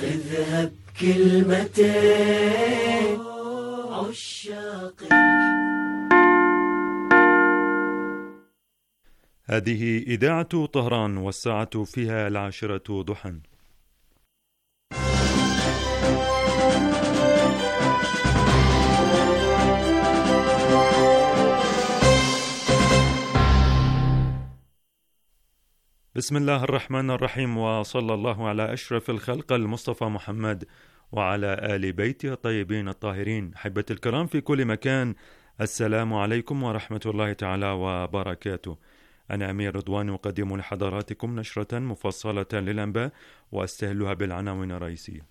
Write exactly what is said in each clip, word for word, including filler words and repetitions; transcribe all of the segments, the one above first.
خذها بكلمتين عشاق. هذه إذاعة طهران والساعة فيها العاشرة ضحى. بسم الله الرحمن الرحيم، وصلى الله على أشرف الخلق المصطفى محمد وعلى آل بيته الطيبين الطاهرين. أحبة الكرام في كل مكان، السلام عليكم ورحمة الله تعالى وبركاته. أنا أمير رضوان أقدم لحضراتكم نشرة مفصلة للأنباء وأستهلها بالعناوين الرئيسية.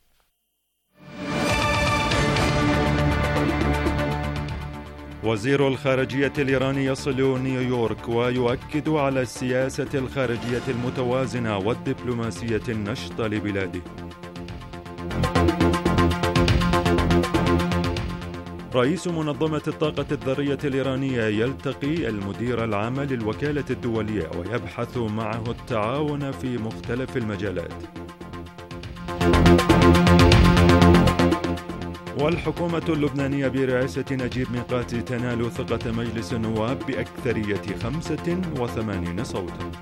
وزير الخارجية الإيراني يصل نيويورك ويؤكد على السياسة الخارجية المتوازنة والدبلوماسية النشطة لبلاده. رئيس منظمة الطاقة الذرية الإيرانية يلتقي المدير العام للوكالة الدولية ويبحث معه التعاون في مختلف المجالات. والحكومة اللبنانية برئاسة نجيب ميقاتي تنال ثقة مجلس النواب بأكثرية خمسة وثمانين صوتا.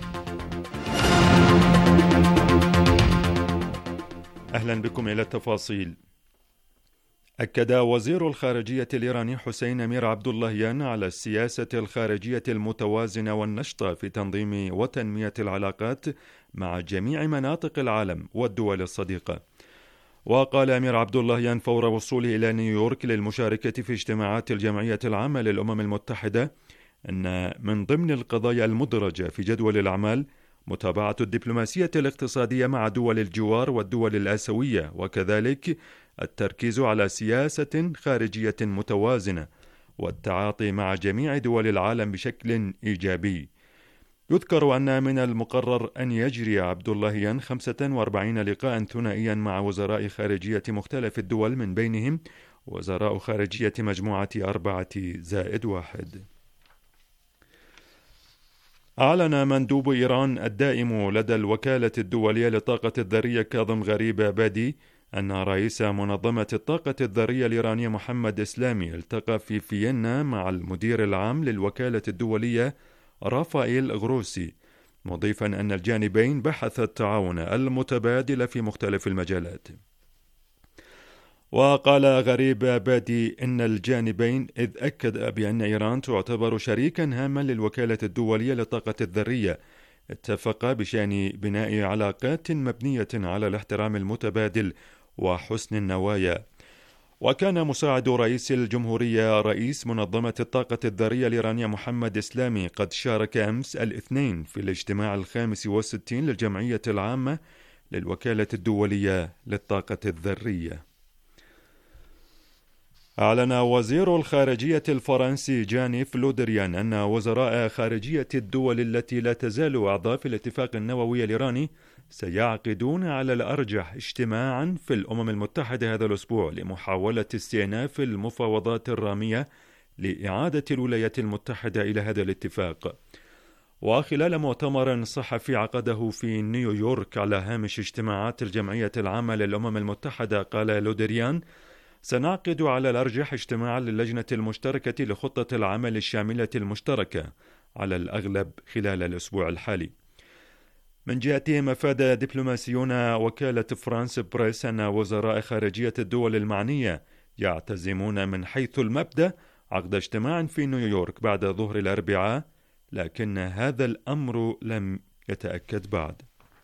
أهلا بكم إلى التفاصيل. أكد وزير الخارجية الإيراني حسين أمير عبد اللهيان على السياسة الخارجية المتوازنة والنشطة في تنظيم وتنمية العلاقات مع جميع مناطق العالم والدول الصديقة. وقال أمير عبد اللهيان فور وصوله إلى نيويورك للمشاركة في اجتماعات الجمعية العامة للأمم المتحدة أن من ضمن القضايا المدرجة في جدول الأعمال متابعة الدبلوماسية الاقتصادية مع دول الجوار والدول الآسيوية، وكذلك التركيز على سياسة خارجية متوازنة والتعاطي مع جميع دول العالم بشكل إيجابي. يذكر أن من المقرر أن يجري عبد اللهيان خمسة وأربعين لقاء ثنائيا مع وزراء خارجية مختلف الدول، من بينهم وزراء خارجية مجموعة أربعة زائد واحد. أعلن مندوب إيران الدائم لدى الوكالة الدولية للطاقة الذرية كاظم غريب عبادي أن رئيس منظمة الطاقة الذرية الإيرانية محمد إسلامي التقى في فيينا مع المدير العام للوكالة الدولية رافائيل غروسي، مضيفا أن الجانبين بحثا التعاون المتبادل في مختلف المجالات. وقال غريب عبادي إن الجانبين إذ أكد بأن إيران تعتبر شريكا هاما للوكالة الدولية للطاقة الذرية اتفقا بشأن بناء علاقات مبنية على الاحترام المتبادل وحسن النوايا. وكان مساعد رئيس الجمهورية رئيس منظمة الطاقة الذرية الإيرانية محمد إسلامي قد شارك أمس الاثنين في الاجتماع الخامس والستين للجمعية العامة للوكالة الدولية للطاقة الذرية. أعلن وزير الخارجية الفرنسي جانيف لودريان أن وزراء خارجية الدول التي لا تزال أعضاء في الاتفاق النووي الإيراني سيعقدون على الأرجح اجتماعا في الأمم المتحدة هذا الأسبوع لمحاولة استئناف المفاوضات الرامية لإعادة الولايات المتحدة إلى هذا الاتفاق. وخلال مؤتمر صحفي عقده في نيويورك على هامش اجتماعات الجمعية العامة للأمم المتحدة، قال لودريان: سنعقد على الأرجح اجتماعا للجنة المشتركة لخطة العمل الشاملة المشتركة على الأغلب خلال الأسبوع الحالي. من جهتهم أفاد دبلوماسيون وكالة فرانس بريس أن وزراء خارجية الدول المعنية يعتزمون من حيث المبدأ عقد اجتماع في نيويورك بعد ظهر الأربعاء، لكن هذا الأمر لم يتأكد بعد.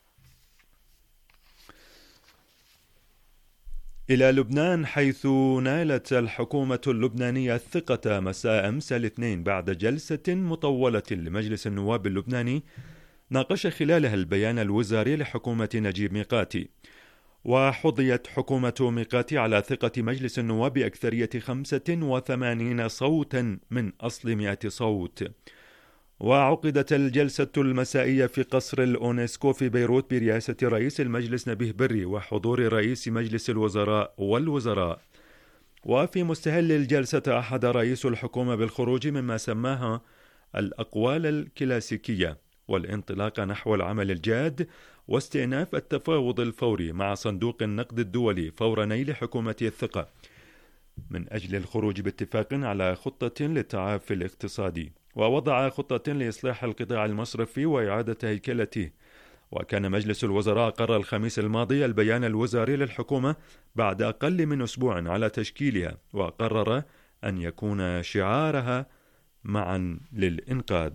إلى لبنان، حيث نالت الحكومة اللبنانية الثقة مساء أمس الاثنين بعد جلسة مطولة لمجلس النواب اللبناني ناقش خلالها البيان الوزاري لحكومة نجيب ميقاتي. وحظيت حكومة ميقاتي على ثقة مجلس النواب بأكثرية خمسة وثمانين صوتا من أصل مئة صوت. وعقدت الجلسة المسائية في قصر الأونسكو في بيروت برئاسة رئيس المجلس نبيه بري وحضور رئيس مجلس الوزراء والوزراء. وفي مستهل الجلسة أحد رئيس الحكومة بالخروج مما سماها الأقوال الكلاسيكية، والانطلاق نحو العمل الجاد واستئناف التفاوض الفوري مع صندوق النقد الدولي فور نيل حكومته الثقة من أجل الخروج باتفاق على خطة للتعافي الاقتصادي، ووضع خطة لإصلاح القطاع المصرفي وإعادة هيكلته. وكان مجلس الوزراء قرر الخميس الماضي البيان الوزاري للحكومة بعد أقل من أسبوع على تشكيلها، وقرر أن يكون شعارها معا للإنقاذ.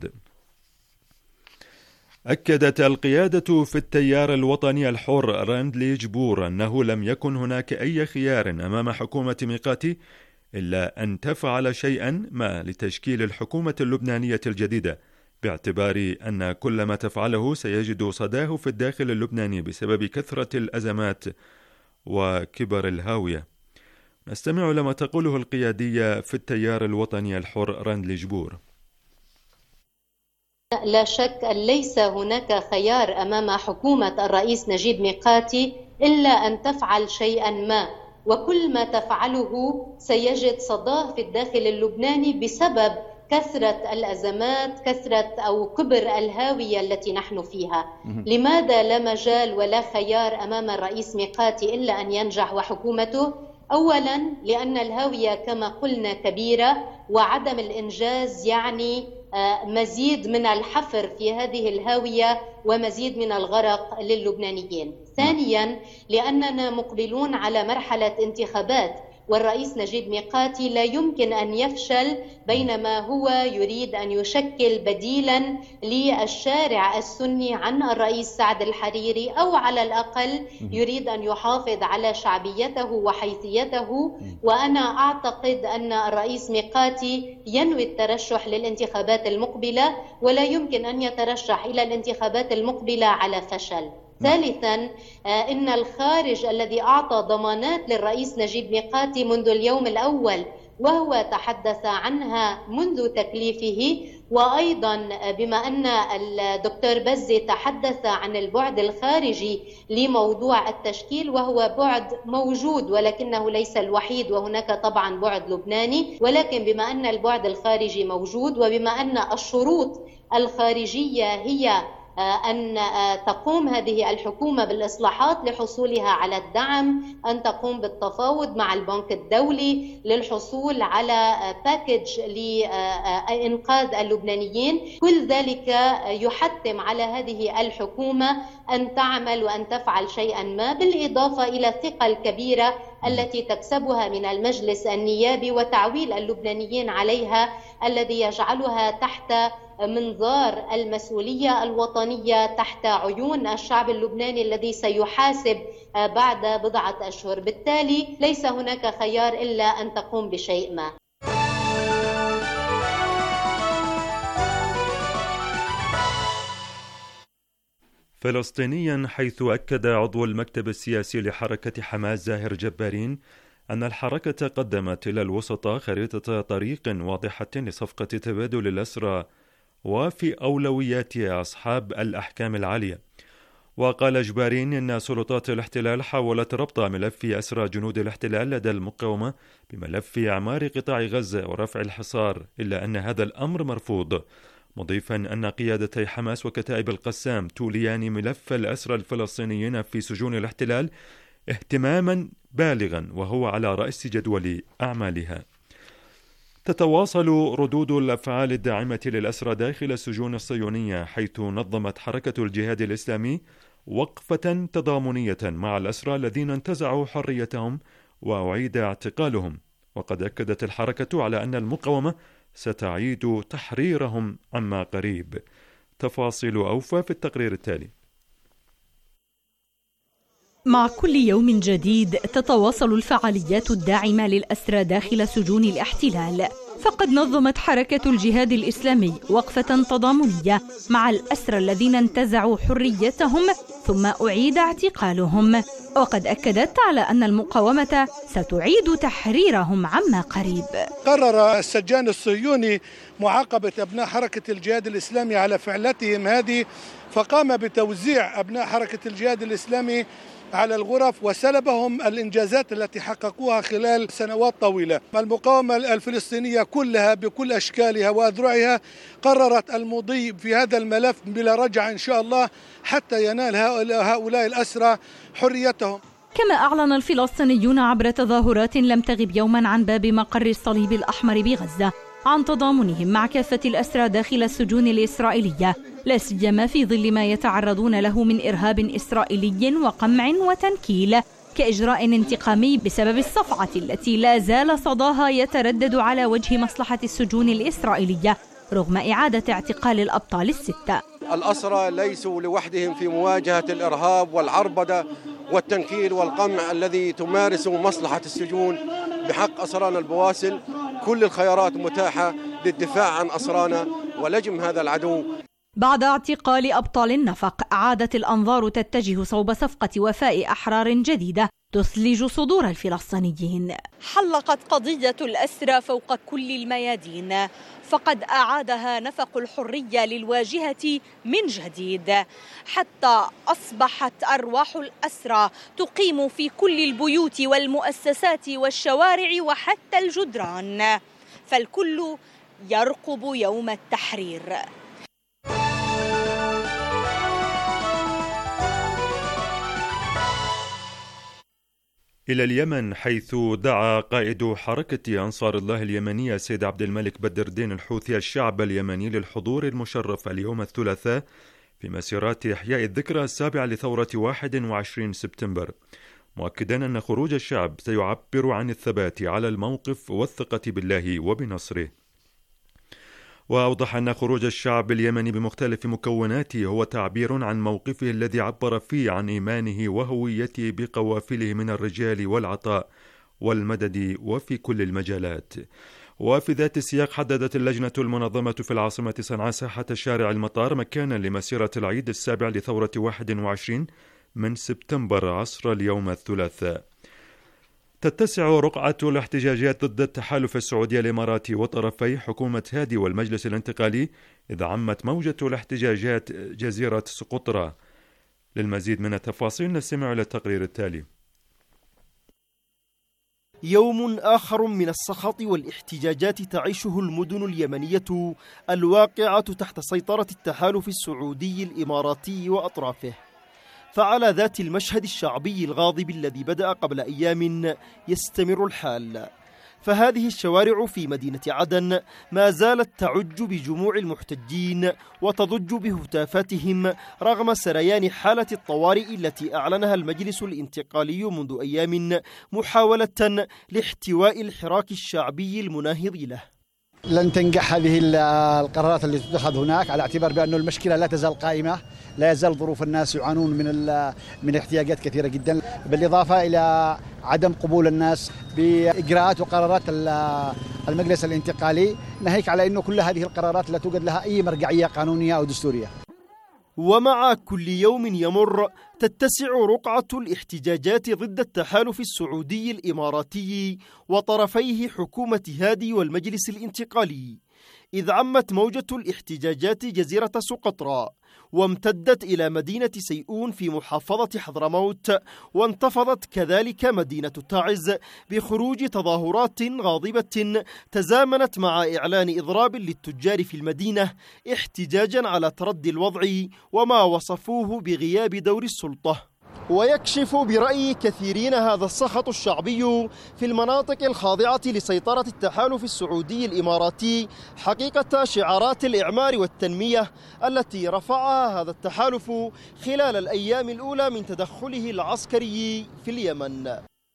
أكدت القيادة في التيار الوطني الحر راندلي جبور أنه لم يكن هناك أي خيار أمام حكومة ميقاتي إلا أن تفعل شيئا ما لتشكيل الحكومة اللبنانية الجديدة، باعتبار أن كل ما تفعله سيجد صداه في الداخل اللبناني بسبب كثرة الأزمات وكبر الهاوية. نستمع لما تقوله القيادية في التيار الوطني الحر راندلي جبور. لا شك أن ليس هناك خيار أمام حكومة الرئيس نجيب ميقاتي إلا أن تفعل شيئا ما، وكل ما تفعله سيجد صداه في الداخل اللبناني بسبب كثرة الأزمات، كثرة أو كبر الهاوية التي نحن فيها. لماذا لا مجال ولا خيار أمام الرئيس ميقاتي إلا أن ينجح وحكومته؟ أولا لأن الهاوية كما قلنا كبيرة، وعدم الإنجاز يعني مزيد من الحفر في هذه الهاوية ومزيد من الغرق للبنانيين. ثانيا لأننا مقبلون على مرحلة انتخابات، والرئيس نجيب ميقاتي لا يمكن أن يفشل بينما هو يريد أن يشكل بديلا للشارع السني عن الرئيس سعد الحريري، أو على الأقل يريد أن يحافظ على شعبيته وحيثيته. وأنا أعتقد أن الرئيس ميقاتي ينوي الترشح للانتخابات المقبلة، ولا يمكن أن يترشح إلى الانتخابات المقبلة على فشل. ثالثا إن الخارج الذي أعطى ضمانات للرئيس نجيب ميقاتي منذ اليوم الأول وهو تحدث عنها منذ تكليفه، وأيضا بما أن الدكتور بزي تحدث عن البعد الخارجي لموضوع التشكيل، وهو بعد موجود ولكنه ليس الوحيد، وهناك طبعا بعد لبناني، ولكن بما أن البعد الخارجي موجود وبما أن الشروط الخارجية هي أن تقوم هذه الحكومة بالإصلاحات لحصولها على الدعم، أن تقوم بالتفاوض مع البنك الدولي للحصول على باكج لإنقاذ اللبنانيين، كل ذلك يحتم على هذه الحكومة أن تعمل وأن تفعل شيئا ما، بالإضافة إلى الثقة الكبيرة التي تكسبها من المجلس النيابي وتعويل اللبنانيين عليها الذي يجعلها تحت منظار المسؤولية الوطنية، تحت عيون الشعب اللبناني الذي سيحاسب بعد بضعة أشهر. بالتالي ليس هناك خيار إلا أن تقوم بشيء ما. فلسطينيا، حيث أكد عضو المكتب السياسي لحركة حماس زاهر جبارين أن الحركة قدمت إلى الوسطاء خريطة طريق واضحة لصفقة تبادل الأسرى وفي أولويات أصحاب الأحكام العالية. وقال جبارين إن سلطات الاحتلال حاولت ربط ملف أسرى جنود الاحتلال لدى المقاومة بملف إعمار قطاع غزة ورفع الحصار، إلا أن هذا الأمر مرفوض، مضيفا أن قيادتي حماس وكتائب القسام توليان ملف الأسرى الفلسطينيين في سجون الاحتلال اهتماما بالغا، وهو على رأس جدول أعمالها. تتواصل ردود الأفعال الداعمة للأسرى داخل السجون الصهيونية، حيث نظمت حركة الجهاد الإسلامي وقفة تضامنية مع الأسرى الذين انتزعوا حريتهم وأعيد اعتقالهم. وقد أكدت الحركة على أن المقاومة ستعيد تحريرهم عما قريب. تفاصيل أوفى في التقرير التالي. مع كل يوم جديد تتواصل الفعاليات الداعمة للأسرى داخل سجون الاحتلال، فقد نظمت حركة الجهاد الإسلامي وقفة تضامنية مع الأسرى الذين انتزعوا حريتهم ثم أعيد اعتقالهم، وقد أكدت على أن المقاومة ستعيد تحريرهم عما قريب. قرر السجان الصهيوني معاقبة أبناء حركة الجهاد الإسلامي على فعلتهم هذه، فقام بتوزيع أبناء حركة الجهاد الإسلامي على الغرف وسلبهم الإنجازات التي حققوها خلال سنوات طويلة. المقاومة الفلسطينية كلها بكل أشكالها وأذرعها قررت المضي في هذا الملف بلا رجعة إن شاء الله حتى ينال هؤلاء الأسرى حريتهم. كما أعلن الفلسطينيون عبر تظاهرات لم تغب يوما عن باب مقر الصليب الأحمر بغزة عن تضامنهم مع كافة الأسرى داخل السجون الإسرائيلية، لا سيما في ظل ما يتعرضون له من إرهاب إسرائيلي وقمع وتنكيل كإجراء انتقامي بسبب الصفعة التي لا زال صداها يتردد على وجه مصلحة السجون الإسرائيلية رغم إعادة اعتقال الأبطال الستة. الأسرى ليسوا لوحدهم في مواجهة الإرهاب والعربدة والتنكيل والقمع الذي تمارس مصلحة السجون بحق أسرانا البواسل. كل الخيارات متاحة للدفاع عن أسرانا ولجم هذا العدو. بعد اعتقال أبطال النفق عادت الأنظار تتجه صوب صفقة وفاء أحرار جديدة تثلج صدور الفلسطينيين. حلقت قضية الأسرى فوق كل الميادين، فقد أعادها نفق الحرية للواجهة من جديد، حتى أصبحت أرواح الأسرى تقيم في كل البيوت والمؤسسات والشوارع وحتى الجدران، فالكل يرقب يوم التحرير. إلى اليمن، حيث دعا قائد حركة أنصار الله اليمنية سيد عبد الملك بدر الدين الحوثي الشعب اليمني للحضور المشرف اليوم الثلاثاء في مسيرات إحياء الذكرى السابعة لثورة واحد وعشرين سبتمبر، مؤكدا أن خروج الشعب سيعبر عن الثبات على الموقف والثقة بالله وبنصره. وأوضح أن خروج الشعب اليمني بمختلف مكوناته هو تعبير عن موقفه الذي عبر فيه عن إيمانه وهويته بقوافله من الرجال والعطاء والمدد وفي كل المجالات. وفي ذات السياق حددت اللجنة المنظمة في العاصمة صنعاء ساحة شارع المطار مكانا لمسيرة العيد السابع لثورة واحد وعشرين من سبتمبر عصر اليوم الثلاثاء. تتسع رقعة الاحتجاجات ضد التحالف السعودي الإماراتي وطرفي حكومة هادي والمجلس الانتقالي، إذ عمت موجة الاحتجاجات جزيرة سقطرى. للمزيد من التفاصيل نستمع إلى التقرير التالي. يوم آخر من السخط والاحتجاجات تعيشه المدن اليمنية الواقعة تحت سيطرة التحالف السعودي الإماراتي وأطرافه. فعلى ذات المشهد الشعبي الغاضب الذي بدأ قبل أيام يستمر الحال، فهذه الشوارع في مدينة عدن ما زالت تعج بجموع المحتجين وتضج بهتافاتهم رغم سريان حالة الطوارئ التي أعلنها المجلس الانتقالي منذ أيام محاولة لاحتواء الحراك الشعبي المناهض له. لن تنجح هذه القرارات التي تتخذ هناك على اعتبار بأن المشكلة لا تزال قائمة، لا يزال ظروف الناس يعانون من من احتياجات كثيرة جدا، بالإضافة إلى عدم قبول الناس بإجراءات وقرارات المجلس الانتقالي، ناهيك على أنه كل هذه القرارات لا توجد لها أي مرجعية قانونية أو دستورية. ومع كل يوم يمر تتسع رقعة الاحتجاجات ضد التحالف السعودي الإماراتي وطرفيه حكومة هادي والمجلس الانتقالي، إذ عمت موجة الاحتجاجات جزيرة سقطرى وامتدت إلى مدينة سيئون في محافظة حضرموت، وانتفضت كذلك مدينة تعز بخروج تظاهرات غاضبة تزامنت مع إعلان إضراب للتجار في المدينة احتجاجا على تردي الوضع وما وصفوه بغياب دور السلطة. ويكشف برأي كثيرين هذا السخط الشعبي في المناطق الخاضعة لسيطرة التحالف السعودي الإماراتي حقيقة شعارات الإعمار والتنمية التي رفعها هذا التحالف خلال الأيام الأولى من تدخله العسكري في اليمن.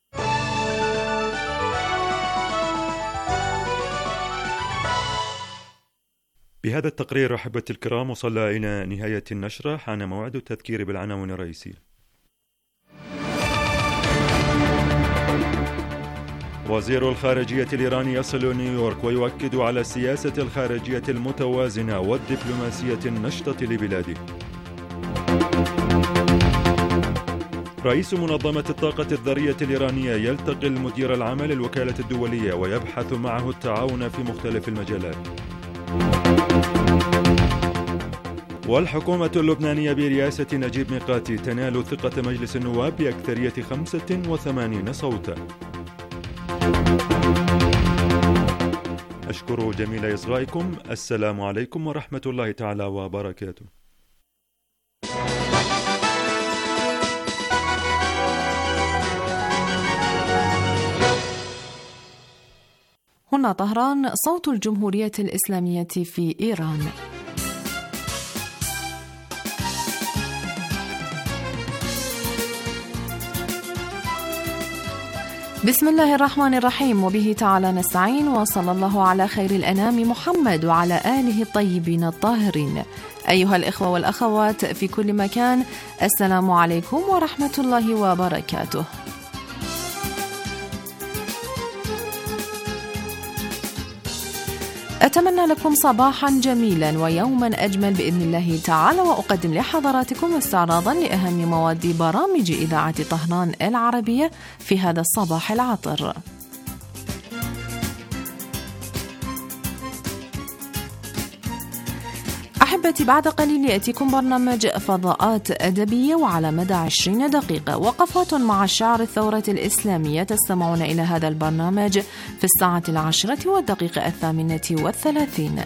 بهذا التقرير أحبتي الكرام وصلنا إلى نهاية النشرة، حان موعد التذكير بالعناوين الرئيسية. وزير الخارجية الإيراني يصل نيويورك ويؤكد على السياسة الخارجية المتوازنة والدبلوماسية النشطة لبلاده. رئيس منظمة الطاقة الذرية الإيرانية يلتقي المدير العام للوكالة الدولية ويبحث معه التعاون في مختلف المجالات. والحكومة اللبنانية برئاسة نجيب ميقاتي تنال ثقة مجلس النواب بأكثرية خمسة وثمانين صوتا. أشكر جميل إصغائكم. السلام عليكم ورحمة الله تعالى وبركاته. هنا طهران، صوت الجمهورية الإسلامية في إيران. بسم الله الرحمن الرحيم، وبه تعالى نستعين، وصلى الله على خير الأنام محمد وعلى آله الطيبين الطاهرين. أيها الإخوة والأخوات في كل مكان، السلام عليكم ورحمة الله وبركاته. أتمنى لكم صباحا جميلا ويوما أجمل بإذن الله تعالى، وأقدم لحضراتكم استعراضا لأهم مواد برامج إذاعة طهران العربية في هذا الصباح العطر. أحبتي، بعد قليل يأتيكم برنامج فضاءات أدبية، وعلى مدى عشرين دقيقة وقفات مع شعر الثورة الإسلامية. تستمعون إلى هذا البرنامج في الساعة العاشرة والدقيقة الثامنة والثلاثين.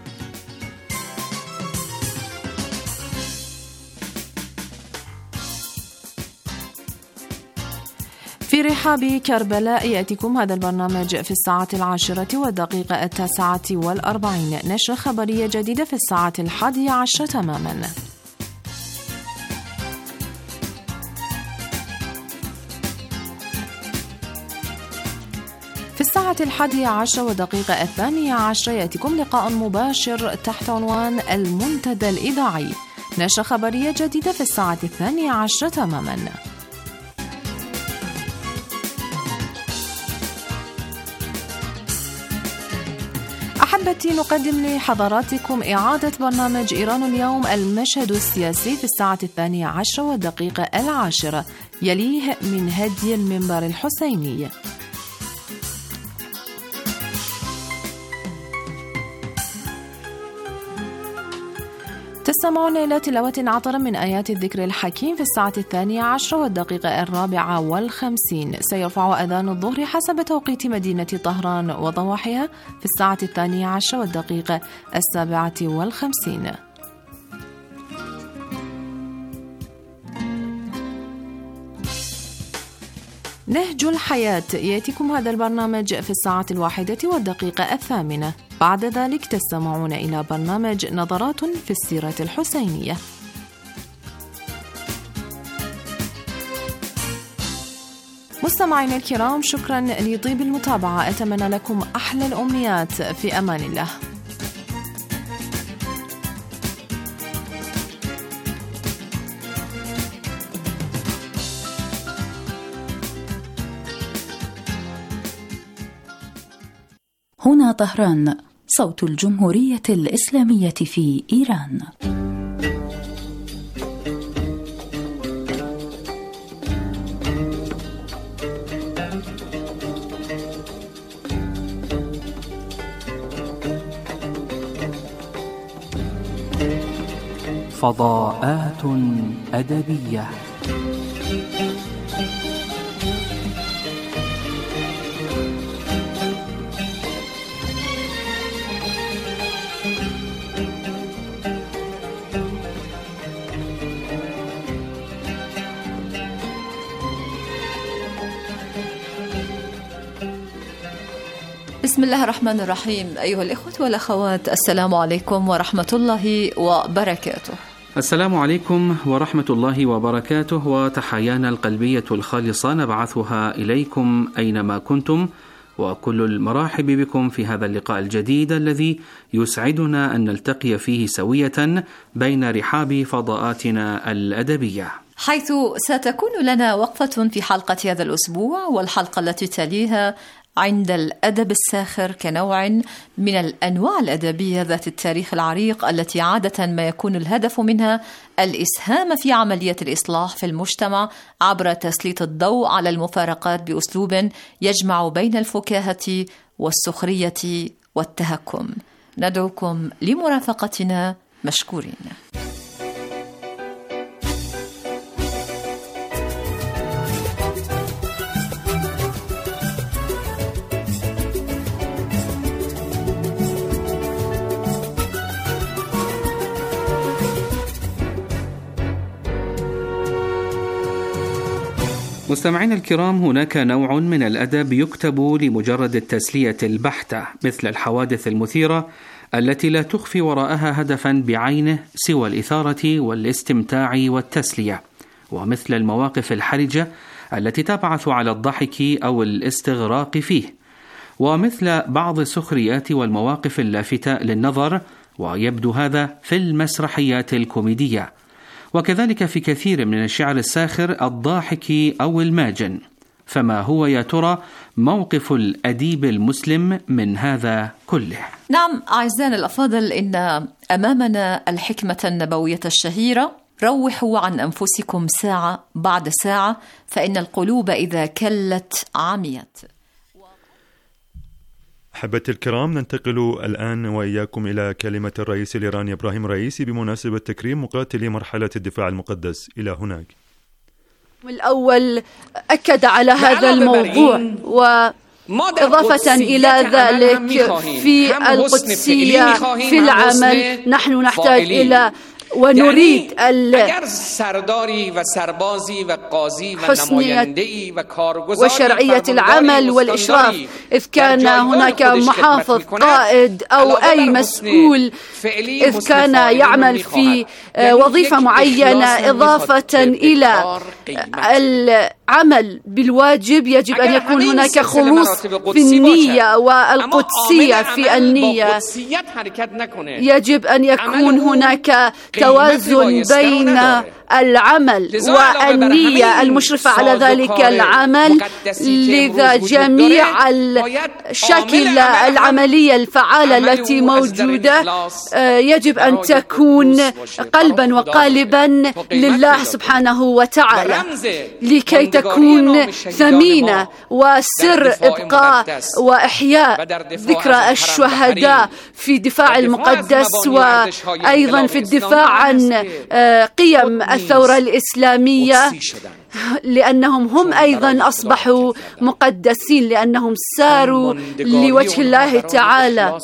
في رحاب كربلاء يأتيكم هذا البرنامج في الساعة العاشرة والدقيقة التاسعة والأربعين. نشرة خبرية جديدة في الساعة الحادية عشر تماما. في الساعة الحادية عشر والدقيقة الثانية عشر يأتيكم لقاء مباشر تحت عنوان المنتدى الإذاعي. نشرة خبرية جديدة في الساعة الثانية عشر تماما. أحبتي، نقدم لحضراتكم إعادة برنامج إيران اليوم المشهد السياسي في الساعة الثانية عشر والدقيقة العاشرة، يليه من هدي المنبر الحسيني. تستمعون إلى تلاوة عطر من آيات الذكر الحكيم في الساعة الثانية عشر والدقيقة الرابعة والخمسين. سيرفع أذان الظهر حسب توقيت مدينة طهران وضواحيها في الساعة الثانية عشر والدقيقة السابعة والخمسين. نهج الحياة يأتيكم هذا البرنامج في الساعة الواحدة والدقيقة الثامنة. بعد ذلك تستمعون إلى برنامج نظرات في السيرة الحسينية. مستمعينا الكرام، شكرا لطيب المتابعة. أتمنى لكم أحلى الأمنيات. في أمان الله. هنا طهران، صوت الجمهورية الإسلامية في إيران. فضاءات أدبية. بسم الله الرحمن الرحيم. أيها الإخوة والأخوات، السلام عليكم ورحمة الله وبركاته. السلام عليكم ورحمة الله وبركاته، وتحيانا القلبية الخالصة نبعثها إليكم أينما كنتم، وكل المراحب بكم في هذا اللقاء الجديد الذي يسعدنا أن نلتقي فيه سوية بين رحاب فضاءاتنا الأدبية، حيث ستكون لنا وقفة في حلقة هذا الأسبوع والحلقة التي تليها عند الأدب الساخر كنوع من الأنواع الأدبية ذات التاريخ العريق، التي عادة ما يكون الهدف منها الإسهام في عملية الإصلاح في المجتمع عبر تسليط الضوء على المفارقات بأسلوب يجمع بين الفكاهة والسخرية والتهكم. ندعوكم لمرافقتنا مشكورين. مستمعينا الكرام، هناك نوع من الأدب يكتب لمجرد التسلية البحتة، مثل الحوادث المثيرة التي لا تخفي وراءها هدفا بعينه سوى الإثارة والاستمتاع والتسلية، ومثل المواقف الحرجة التي تبعث على الضحك أو الاستغراق فيه، ومثل بعض السخريات والمواقف اللافتة للنظر، ويبدو هذا في المسرحيات الكوميدية، وكذلك في كثير من الشعر الساخر الضاحك أو الماجن. فما هو يا ترى موقف الأديب المسلم من هذا كله؟ نعم أعزائنا الأفاضل، إن أمامنا الحكمة النبوية الشهيرة: روحوا عن أنفسكم ساعة بعد ساعة فإن القلوب إذا كلت عميت. أحبتي الكرام، ننتقل الآن وإياكم إلى كلمة الرئيس الإيراني إبراهيم رئيسي بمناسبة تكريم مقاتلي مرحلة الدفاع المقدس. إلى هناك. الأول أكد على هذا الموضوع، وإضافة إلى ذلك في القدسية في العمل نحن نحتاج إلى ونريد حسنية وشرعية العمل والإشراف. إذ كان هناك محافظ، قائد أو أي مسؤول، إذ كان يعمل في وظيفة معينة إضافة إلى العمل بالواجب، يجب أن يكون هناك خلوص في النية والقدسية في النية. يجب أن يكون هناك توازن بين العمل والنية المشرفة على ذلك العمل. لذا جميع الشكل العملية الفعالة التي موجودة يجب أن تكون قلبا وقالبا لله سبحانه وتعالى، لكي تكون ثمينة وسر إبقاء وإحياء ذكرى الشهداء في دفاع المقدس، وأيضا في الدفاع عن قيم الثورة الإسلامية، لأنهم هم أيضا أصبحوا مقدسين لأنهم ساروا لوجه الله تعالى.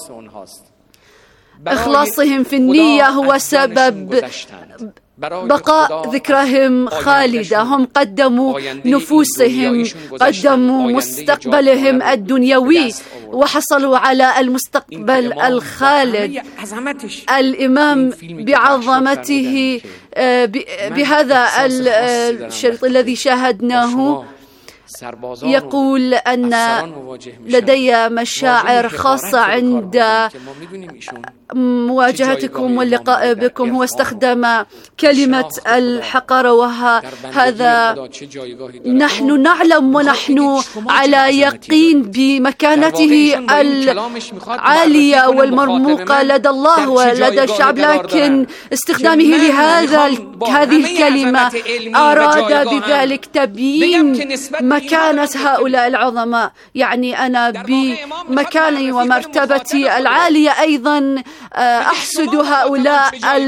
إخلاصهم في النية هو سبب بقاء ذكرهم خالدة. هم قدموا نفوسهم، قدموا مستقبلهم الدنيوي وحصلوا على المستقبل الخالد. الإمام بعظمته بهذا الشريط الذي شاهدناه يقول أن لدي مشاعر خاصة عند مواجهتكم واللقاء بكم. هو استخدم كلمة الحقارة، وهذا نحن نعلم ونحن على يقين بمكانته العالية والمرموقة لدى الله ولدى الشعب، لكن استخدامه لهذا هذه الكلمة أراد بذلك تبيين مكانة هؤلاء العظماء. يعني أنا بمكاني ومرتبتي العالية أيضا أحسد هؤلاء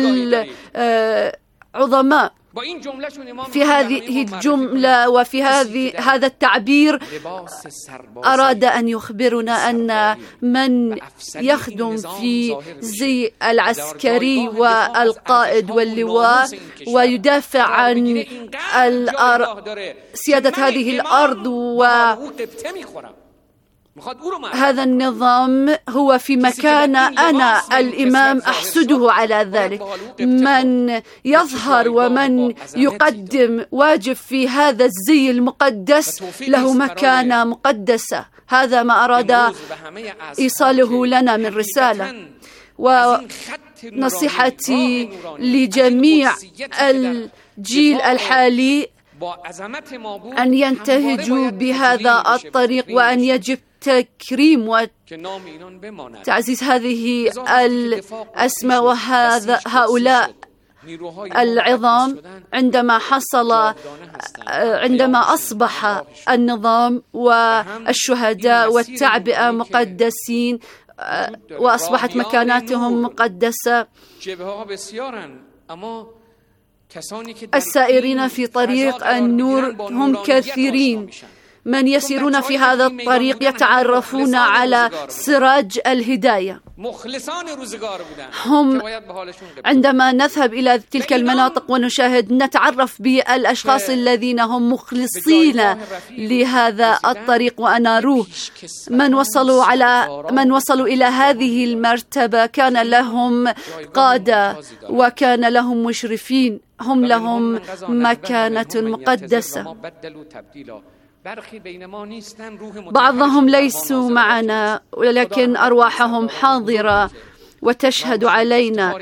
العظماء. في هذه الجملة وفي هذه هذا التعبير أراد أن يخبرنا أن من يخدم في زي العسكري والقائد واللواء ويدافع عن سيادة هذه الأرض و هذا النظام هو في مكان أنا الإمام أحسده على ذلك. من يظهر ومن يقدم واجب في هذا الزي المقدس له مكانة مقدسة. هذا ما أراد إيصاله لنا من رسالة. ونصيحتي لجميع الجيل الحالي أن ينتهجوا بهذا الطريق، وأن يجب تكريم وتعزيز هذه الأسماء وهذا هؤلاء العظام. عندما حصل عندما أصبح النظام والشهداء والتعبئة مقدسين، وأصبحت مكاناتهم مقدسة. السائرين في طريق النور هم كثيرين، من يسيرون في هذا الطريق يتعرفون على سراج الهداية. هم عندما نذهب إلى تلك المناطق ونشاهد نتعرف بالأشخاص الذين هم مخلصين لهذا الطريق وأناروه. من وصلوا على من وصلوا إلى هذه المرتبة كان لهم قادة وكان لهم مشرفين، هم لهم مكانة مقدسة. بعضهم ليسوا معنا ولكن أرواحهم حاضرة وتشهد علينا.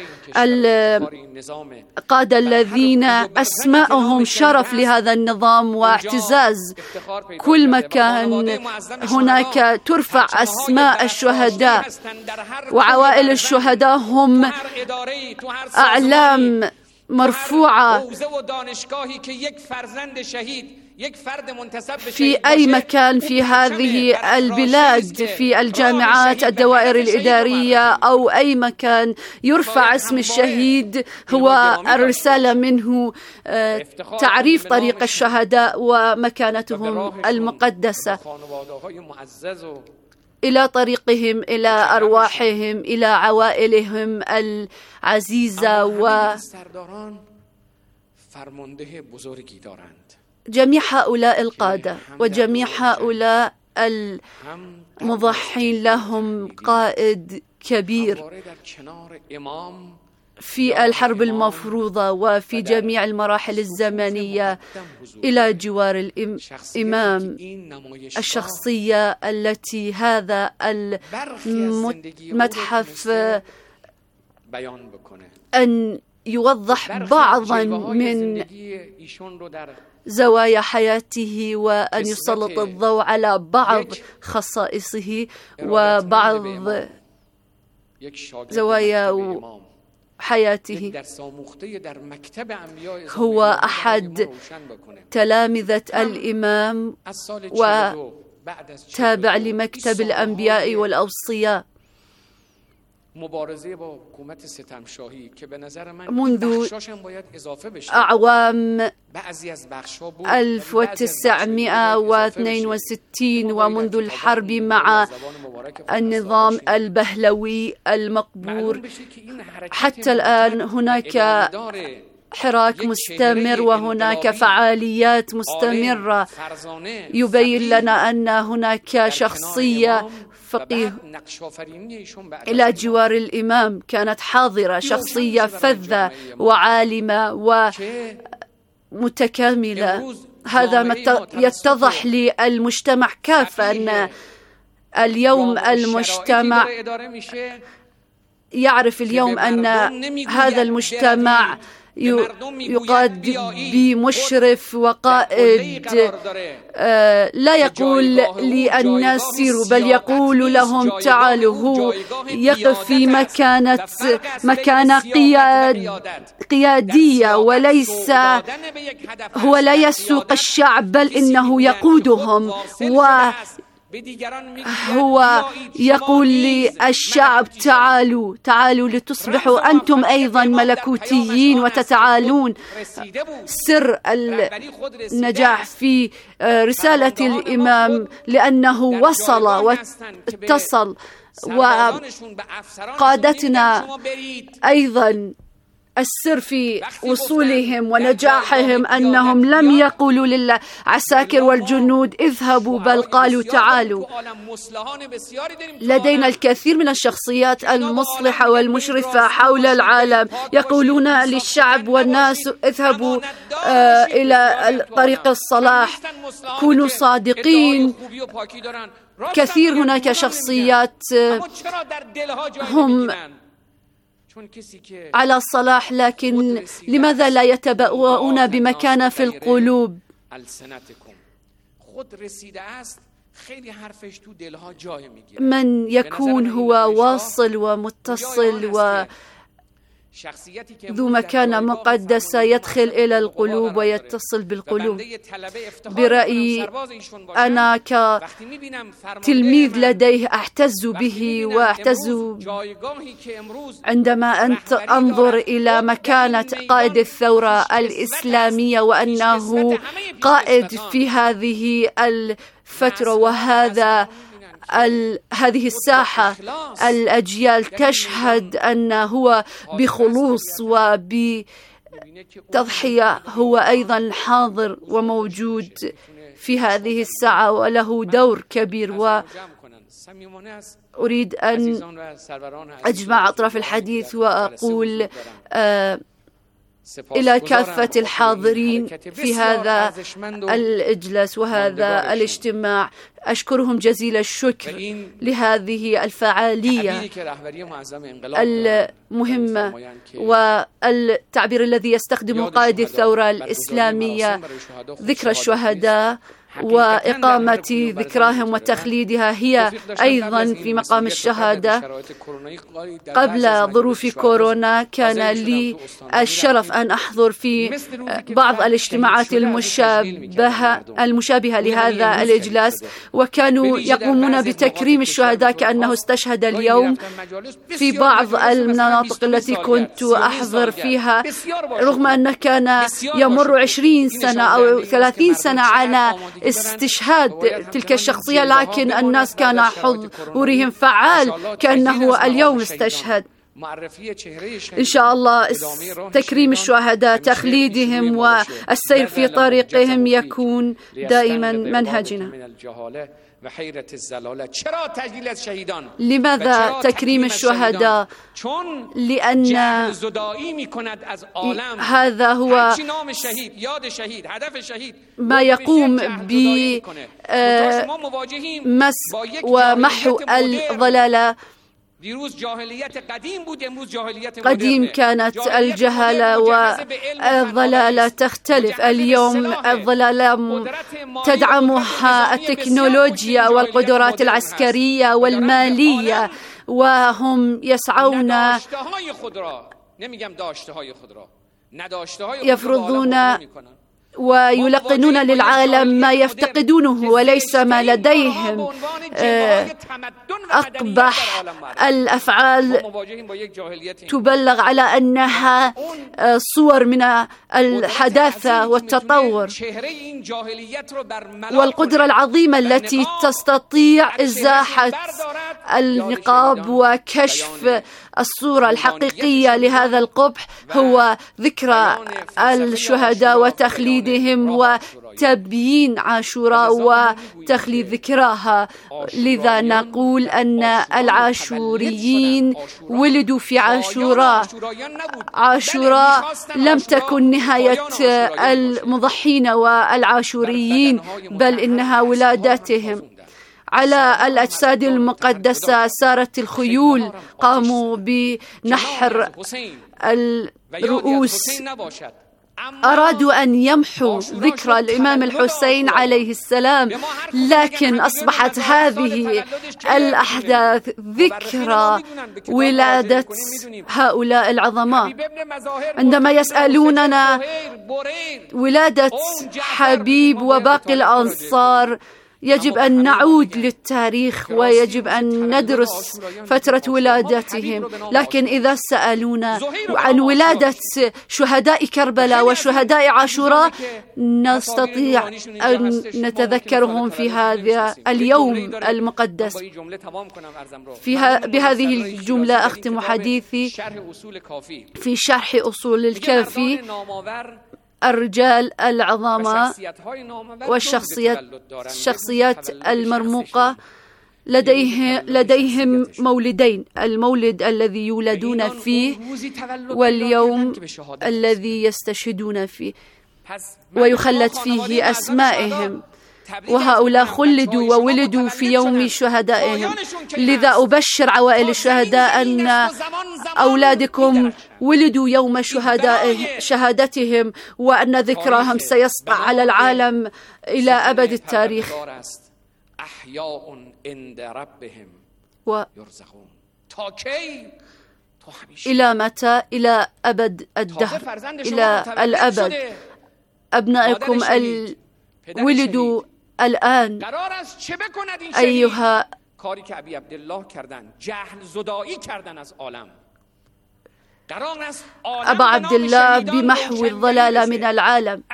القادة الذين أسماءهم شرف لهذا النظام واعتزاز، كل مكان هناك ترفع أسماء الشهداء، وعوائل الشهداء هم أعلام مرفوعة في أي مكان في هذه البلاد، في الجامعات، الدوائر الإدارية أو أي مكان يرفع اسم الشهيد، هو الرسالة منه تعريف طريق الشهداء ومكانتهم المقدسة إلى طريقهم، إلى أرواحهم، إلى عوائلهم العزيزة. و جميع هؤلاء القادة وجميع هؤلاء المضحين لهم قائد كبير في الحرب المفروضة وفي جميع المراحل الزمنية إلى جوار الإمام، الشخصية التي هذا المتحف أن يوضح بعضا من زوايا حياته وأن يسلط الضوء على بعض خصائصه وبعض زوايا حياته. هو أحد تلامذة الإمام وتابع لمكتب الأنبياء والأوصياء. منذ أعوام ألف وتسعمائة واثنين وستين ومنذ الحرب مع النظام البهلوي المقبور حتى الآن هناك حراك مستمر وهناك فعاليات مستمرة يبين لنا أن هناك شخصية فقيه إلى جوار الإمام كانت حاضرة، شخصية فذة وعالمة ومتكاملة. هذا ما يتضح للمجتمع كافة أن اليوم المجتمع يعرف اليوم أن هذا المجتمع يقاد بمشرف وقائد لا يقول للناس سيروا، بل يقول لهم تعالوا. هو يقف في مكانة مكانة قياد قيادية، وليس هو لا يسوق الشعب بل إنه يقودهم، وهو يقول للشعب تعالوا تعالوا لتصبحوا أنتم أيضا ملكوتيين وتتعالون. سر النجاح في رسالة الإمام لأنه وصل واتصل، وقادتنا أيضا السر في وصولهم ونجاحهم أنهم لم يقولوا للعساكر والجنود اذهبوا بل قالوا تعالوا. لدينا الكثير من الشخصيات المصلحة والمشرفة حول العالم يقولون للشعب والناس اذهبوا آه إلى طريق الصلاح، كونوا صادقين. كثير هناك شخصيات هم على الصلاح، لكن لماذا لا يتبوؤون بمكانة في القلوب؟ من يكون هو واصل ومتصل ذو مكانة مقدسة يدخل إلى القلوب ويتصل بالقلوب. برأيي أنا كتلميذ لديه أعتز به وأعتز عندما أنت أنظر إلى مكانة قائد الثورة الإسلامية وأنه قائد في هذه الفترة وهذا هذه الساحة. الأجيال تشهد أنه هو بخلوص وبتضحية هو أيضا حاضر وموجود في هذه الساعة وله دور كبير. وأريد أن أجمع أطراف الحديث وأقول آه إلى كافة الحاضرين في هذا الإجلاس وهذا الاجتماع، أشكرهم جزيل الشكر لهذه الفعالية المهمة والتعبير الذي يستخدم قائد الثورة الإسلامية، ذكرى الشهداء وإقامة ذكراهم وتخليدها هي أيضا في مقام الشهادة. قبل ظروف كورونا كان لي الشرف أن أحضر في بعض الاجتماعات المشابهة المشابهة لهذا الإجلاس، وكانوا يقومون بتكريم الشهداء كأنه استشهد اليوم. في بعض المناطق التي كنت أحضر فيها رغم أن كان يمر عشرين سنة أو ثلاثين سنة على استشهاد تلك الشخصية، لكن الناس كان حضورهم فعال كأنه اليوم استشهد. إن شاء الله تكريم الشهداء، تخليدهم والسير في طريقهم يكون دائما منهجنا. لماذا تكريم الشهداء؟ لأن هذا هو ما يقوم بمس ومحو الضلالة. قديم كانت الجهالة والضلالة تختلف، اليوم الضلالة تدعمها التكنولوجيا والقدرات العسكرية والمالية، وهم يسعون يفرضون ويلقنون للعالم ما يفتقدونه وليس ما لديهم. أقبح الأفعال تبلغ على أنها صور من الحداثة والتطور، والقدرة العظيمة التي تستطيع إزاحة النقاب وكشف الصورة الحقيقية لهذا القبح هو ذكرى الشهداء وتخليدهم وتبيين عاشوراء وتخليد ذكراها. لذا نقول أن العاشوريين ولدوا في عاشوراء. عاشوراء لم تكن نهاية المضحين والعاشوريين، بل إنها ولادتهم. على الأجساد المقدسة سارت الخيول، قاموا بنحر الرؤوس، أرادوا أن يمحوا ذكرى الإمام الحسين عليه السلام، لكن أصبحت هذه الأحداث ذكرى ولادة هؤلاء العظماء. عندما يسألوننا ولادة حبيب وباقي الأنصار، يجب أن نعود للتاريخ ويجب أن ندرس فترة ولادتهم. لكن إذا سألونا عن ولادة شهداء كربلاء وشهداء عاشوراء نستطيع أن نتذكرهم في هذا اليوم المقدس. فيها بهذه الجملة أختم حديثي في شرح أصول الكافي. الرجال العظماء والشخصيات الشخصيات المرموقة لديه لديهم مولدين، المولد الذي يولدون فيه واليوم الذي يستشهدون فيه ويخلد فيه أسمائهم، وهؤلاء خلدوا وولدوا في يوم شهدائهم. لذا أبشر عوائل الشهداء أن أولادكم ولدوا يوم شهداء شهادتهم، وأن ذكراهم سيسطع على العالم إلى أبد التاريخ. و إلى متى؟ إلى أبد الدهر، إلى الأبد. أبنائكم ولدوا الآن أيها أبا عبد الله بمحو الضلال من العالم.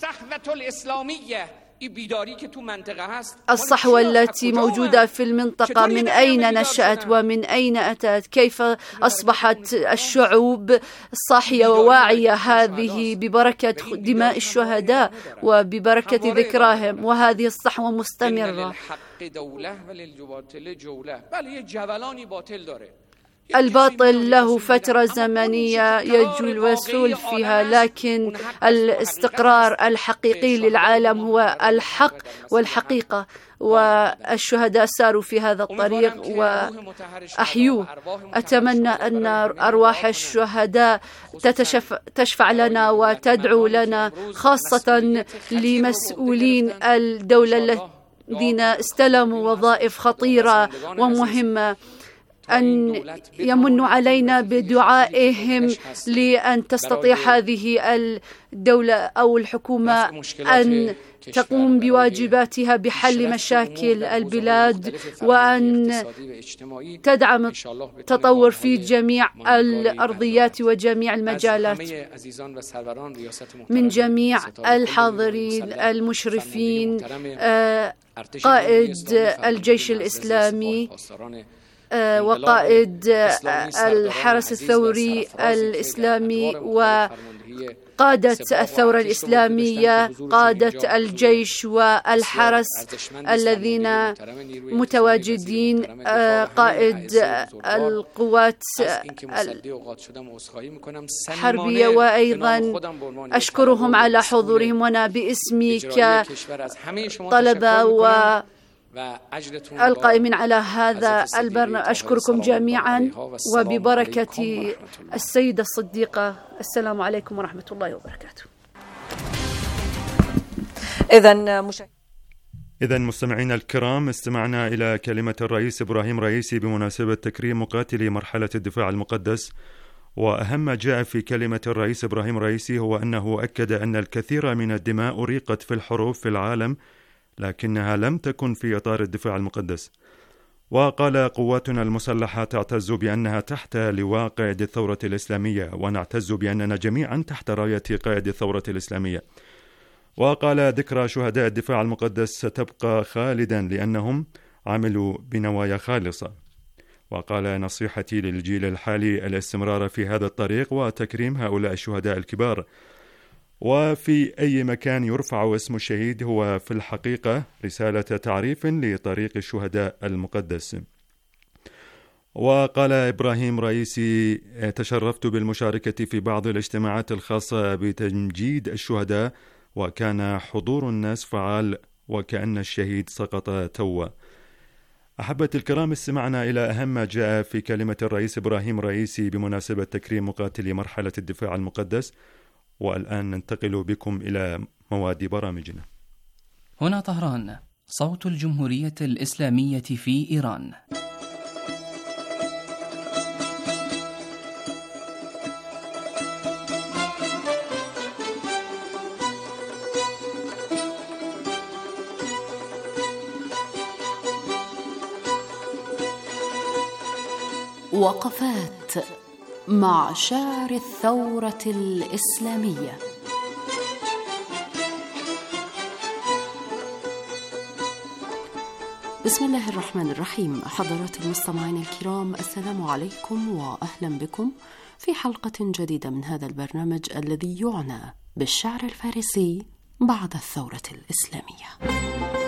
الصحوة التي موجودة في المنطقة من أين نشأت ومن أين أتت؟ كيف أصبحت الشعوب صاحية وواعية؟ هذه ببركة دماء الشهداء وببركة ذكراهم، وهذه الصحوة مستمرة. الباطل له فترة زمنية يجول ويسول فيها، لكن الاستقرار الحقيقي للعالم هو الحق والحقيقة، والشهداء ساروا في هذا الطريق وأحيوه. أتمنى أن أرواح الشهداء تشفع لنا وتدعو لنا، خاصة لمسؤولين الدولة الذين استلموا وظائف خطيرة ومهمة، أن يمنوا علينا بدعائهم لأن تستطيع هذه الدولة أو الحكومة أن تقوم بواجباتها بحل مشاكل البلاد، وأن تدعم التطور في جميع الأرضيات وجميع المجالات. من جميع الحاضرين المشرفين، قائد الجيش الإسلامي وقائد الحرس الثوري الإسلامي وقادة الثورة الإسلامية، قادة الجيش والحرس الذين متواجدين، قائد القوات الحربية، وأيضا أشكرهم على حضورهم، وأنا باسمي كطلبة و القائمين على هذا البرنامج أشكركم جميعا، وببركة السيدة الصديقة. السلام عليكم ورحمة الله وبركاته. إذن مش... إذن مستمعينا الكرام، استمعنا إلى كلمة الرئيس إبراهيم رئيسي بمناسبة تكريم مقاتلي مرحلة الدفاع المقدس. وأهم ما جاء في كلمة الرئيس إبراهيم رئيسي هو أنه أكد أن الكثير من الدماء أريقت في الحروب في العالم، لكنها لم تكن في إطار الدفاع المقدس. وقال: قواتنا المسلحة تعتز بأنها تحت لواء قائد الثورة الإسلامية، ونعتز بأننا جميعا تحت راية قائد الثورة الإسلامية. وقال: ذكرى شهداء الدفاع المقدس ستبقى خالدا لأنهم عملوا بنوايا خالصة. وقال: نصيحتي للجيل الحالي الاستمرار في هذا الطريق وتكريم هؤلاء الشهداء الكبار. وفي أي مكان يرفع اسم الشهيد هو في الحقيقة رسالة تعريف لطريق الشهداء المقدس. وقال إبراهيم رئيسي: تشرفت بالمشاركة في بعض الاجتماعات الخاصة بتمجيد الشهداء، وكان حضور الناس فعال وكأن الشهيد سقط توا. أحبة الكرام، استمعنا إلى أهم ما جاء في كلمة الرئيس إبراهيم رئيسي بمناسبة تكريم مقاتلي مرحلة الدفاع المقدس. والآن ننتقل بكم إلى مواد برامجنا. هنا طهران، صوت الجمهورية الإسلامية في إيران. وقفات مع شاعر الثورة الإسلامية. بسم الله الرحمن الرحيم. حضرات المستمعين الكرام، السلام عليكم وأهلا بكم في حلقة جديدة من هذا البرنامج الذي يعنى بالشعر الفارسي بعد الثورة الإسلامية.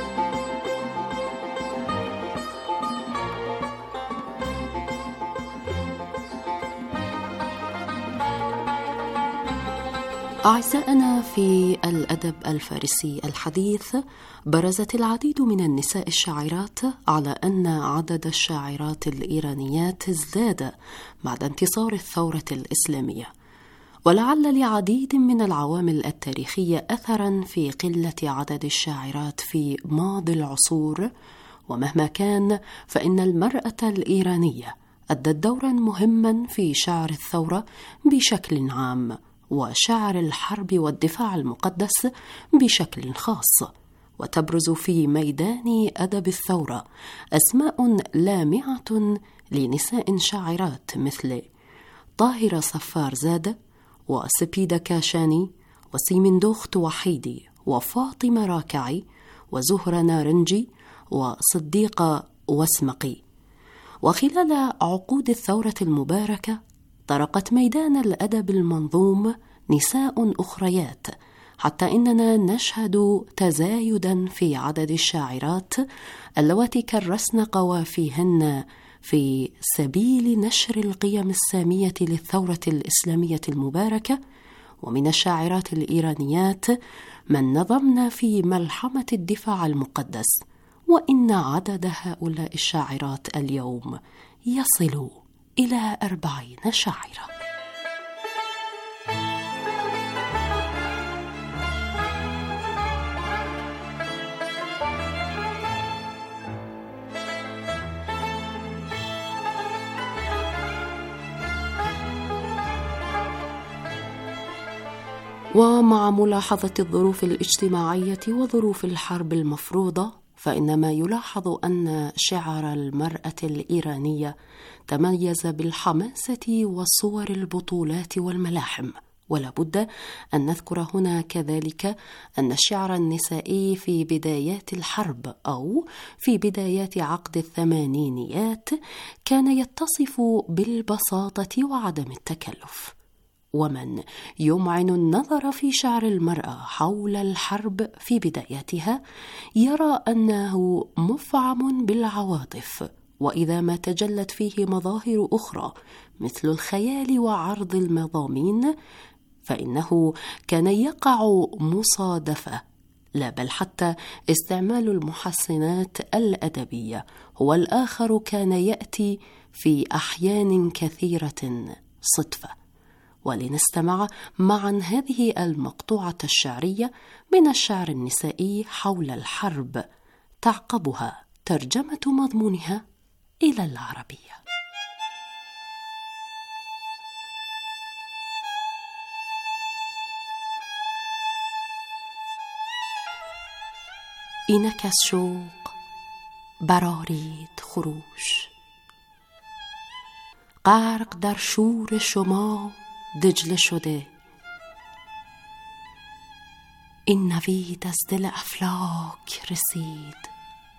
أعزائنا في الأدب الفارسي الحديث، برزت العديد من النساء الشاعرات على أن عدد الشاعرات الإيرانيات ازداد بعد انتصار الثورة الإسلامية، ولعل لعديد من العوامل التاريخية أثراً في قلة عدد الشاعرات في ماضي العصور. ومهما كان، فإن المرأة الإيرانية أدت دورا مهما في شعر الثورة بشكل عام، وشعر الحرب والدفاع المقدس بشكل خاص. وتبرز في ميدان أدب الثورة أسماء لامعة لنساء شاعرات مثل طاهرة صفار زادة، وسبيدة كاشاني، وسيمندوخت وحيدي، وفاطمة راكعي، وزهرة نارنجي، وصديقة وسمقي. وخلال عقود الثورة المباركة طرقت ميدان الأدب المنظوم نساء أخريات، حتى إننا نشهد تزايدا في عدد الشاعرات اللواتي كرسن قوافيهن في سبيل نشر القيم السامية للثورة الإسلامية المباركة. ومن الشاعرات الإيرانيات من نظمن في ملحمة الدفاع المقدس، وإن عدد هؤلاء الشاعرات اليوم يصل إلى أربعين شاعرة. ومع ملاحظة الظروف الاجتماعية وظروف الحرب المفروضة، فإنما يلاحظ أن شعر المرأة الإيرانية تميز بالحماسة وصور البطولات والملاحم. ولا بد أن نذكر هنا كذلك أن الشعر النسائي في بدايات الحرب أو في بدايات عقد الثمانينيات كان يتصف بالبساطة وعدم التكلف. ومن يمعن النظر في شعر المرأة حول الحرب في بداياتها يرى أنه مفعم بالعواطف، وإذا ما تجلت فيه مظاهر أخرى مثل الخيال وعرض المضامين فإنه كان يقع مصادفة، لا بل حتى استعمال المحسنات الأدبية هو الآخر كان يأتي في أحيان كثيرة صدفة. ولنستمع معا هذه المقطوعة الشعرية من الشعر النسائي حول الحرب، تعقبها ترجمة مضمونها إلى العربية. اینک از شوق برآرید خروش، غرق در شور شما دجله شده. این نوید از دل افلاک رسید،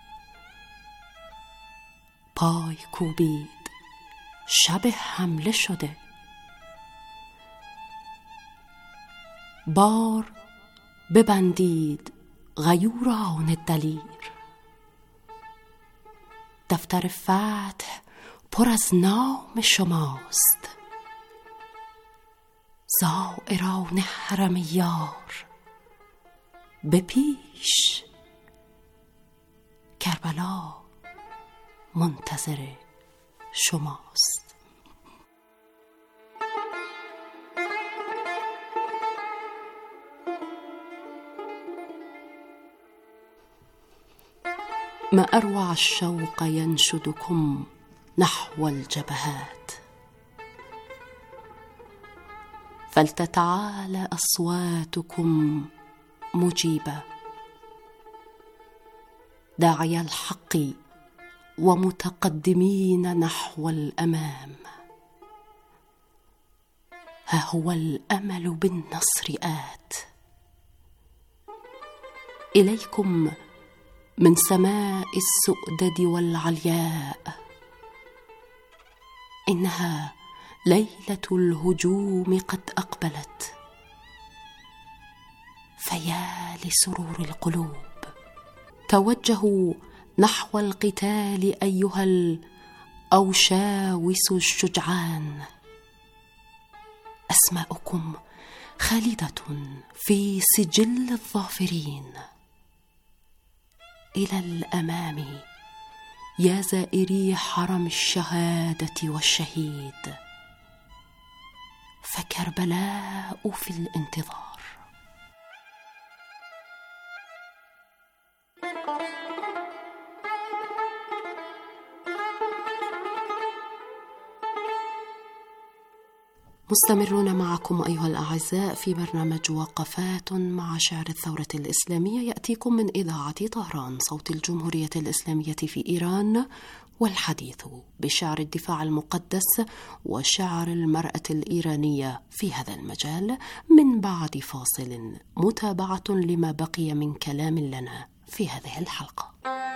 پای کوبید شب حمله شده. بار ببندید غیوران دلیر، دفتر فتح پر از نام شماست. زائران حرم یار به پیش، کربلا منتظر شماست. ما أروع الشوق ينشدكم نحو الجبهات، فلتتعالى أصواتكم مجيبة، داعي الحق ومتقدمين نحو الأمام. ها هو الأمل بالنصر آت، إليكم من سماء السؤدد والعلياء. إنها ليلة الهجوم قد أقبلت، فيا لسرور القلوب. توجهوا نحو القتال أيها الأوشاوس الشجعان، أسماؤكم خالدة في سجل الظافرين. إلى الأمام يا زائري حرم الشهادة والشهيد، فكربلاء في الانتظار. مستمرون معكم أيها الأعزاء في برنامج وقفات مع شعر الثورة الإسلامية، يأتيكم من إذاعة طهران صوت الجمهورية الإسلامية في إيران، والحديث بشعر الدفاع المقدس وشعر المرأة الإيرانية في هذا المجال. من بعد فاصل متابعة لما بقي من كلام لنا في هذه الحلقة.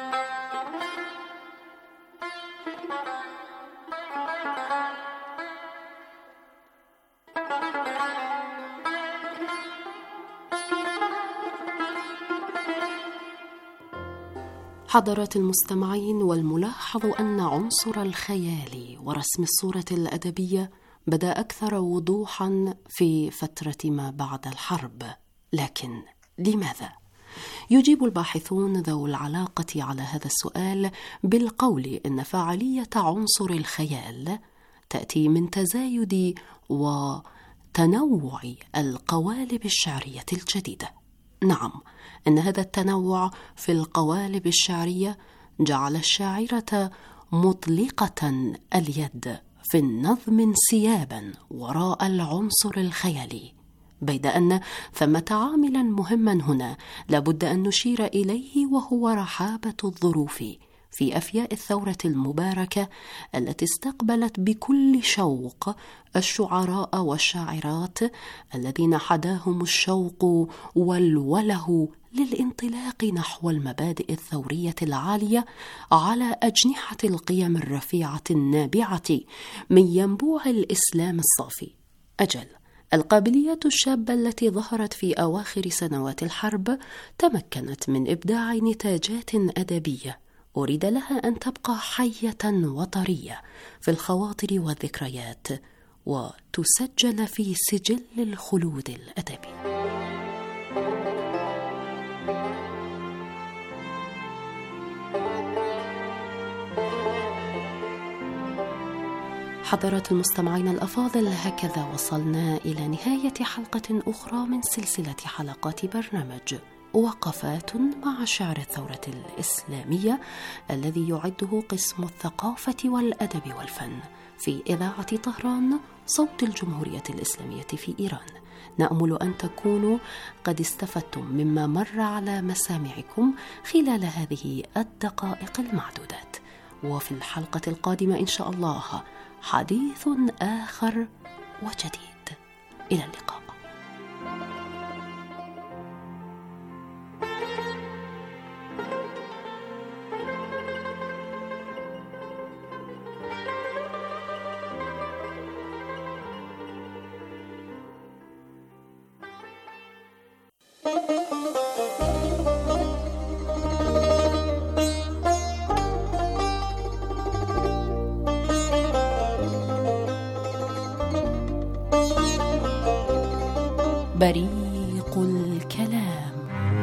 حضرات المستمعين، والملاحظ أن عنصر الخيال ورسم الصورة الأدبية بدأ أكثر وضوحا في فترة ما بعد الحرب، لكن لماذا؟ يجيب الباحثون ذو العلاقة على هذا السؤال بالقول إن فاعلية عنصر الخيال تأتي من تزايد وتنوع القوالب الشعرية الجديدة. نعم، إن هذا التنوع في القوالب الشعرية جعل الشاعرة مطلقة اليد في النظم انسيابا وراء العنصر الخيالي، بيد أن ثمة عاملا مهما هنا لابد أن نشير إليه، وهو رحابة الظروف في أفياء الثورة المباركة التي استقبلت بكل شوق الشعراء والشاعرات الذين حداهم الشوق والوله للانطلاق نحو المبادئ الثورية العالية على أجنحة القيم الرفيعة النابعة من ينبوع الإسلام الصافي. أجل، القابليات الشابة التي ظهرت في أواخر سنوات الحرب تمكنت من إبداع نتاجات أدبية أريد لها أن تبقى حية وطرية في الخواطر والذكريات وتسجل في سجل الخلود الأدبي. حضرات المستمعين الأفاضل، هكذا وصلنا إلى نهاية حلقة أخرى من سلسلة حلقات برنامج وقفات مع شعر الثورة الإسلامية الذي يعده قسم الثقافة والأدب والفن في إذاعة طهران صوت الجمهورية الإسلامية في إيران. نأمل أن تكونوا قد استفدتم مما مر على مسامعكم خلال هذه الدقائق المعدودات، وفي الحلقة القادمة إن شاء الله حديث آخر وجديد. إلى اللقاء. بريق الكلام.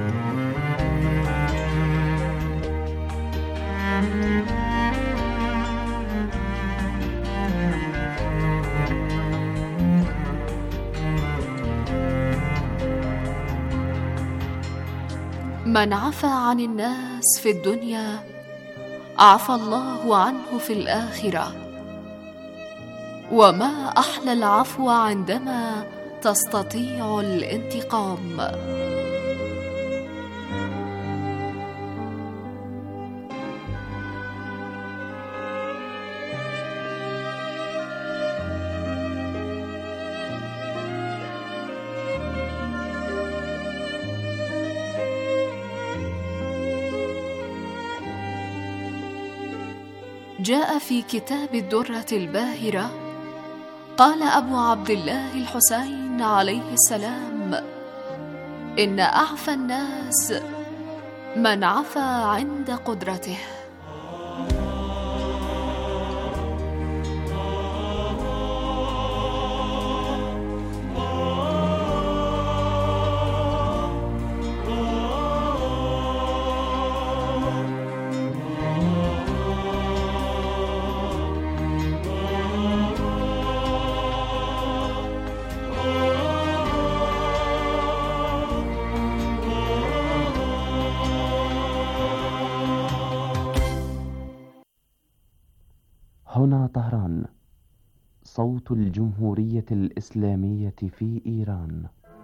من عفى عن الناس في الدنيا عفى الله عنه في الآخرة، وما أحلى العفو عندما تستطيع الانتقام. جاء في كتاب الدرة الباهرة قال أبو عبد الله الحسين عليه السلام: إن أعفى الناس من عفى عند قدرته. هنا طهران، صوت الجمهورية الإسلامية في إيران.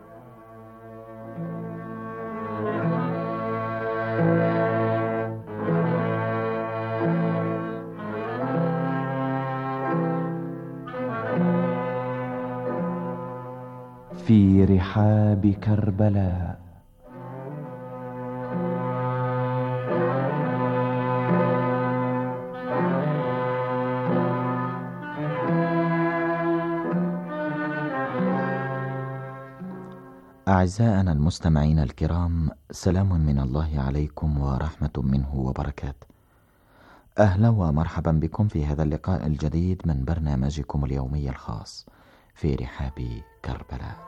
في رحاب كربلاء. أعزائنا المستمعين الكرام، سلام من الله عليكم ورحمة منه وبركاته. أهلا ومرحبا بكم في هذا اللقاء الجديد من برنامجكم اليومي الخاص في رحاب كربلاء.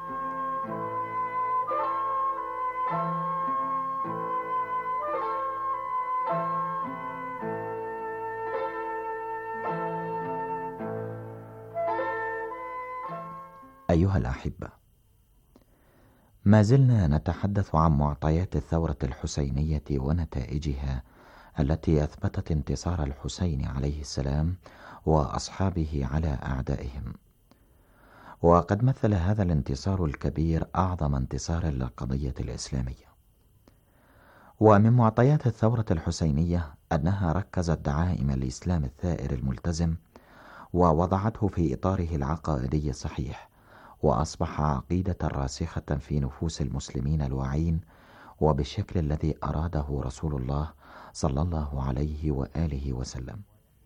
أيها الأحبة، ما زلنا نتحدث عن معطيات الثورة الحسينية ونتائجها التي أثبتت انتصار الحسين عليه السلام وأصحابه على أعدائهم. وقد مثل هذا الانتصار الكبير أعظم انتصار للقضية الإسلامية. ومن معطيات الثورة الحسينية أنها ركزت دعائم الإسلام الثائر الملتزم ووضعته في إطاره العقائدي الصحيح، وأصبح عقيدة راسخة في نفوس المسلمين الواعين وبالشكل الذي أراده رسول الله صلى الله عليه وآله وسلم.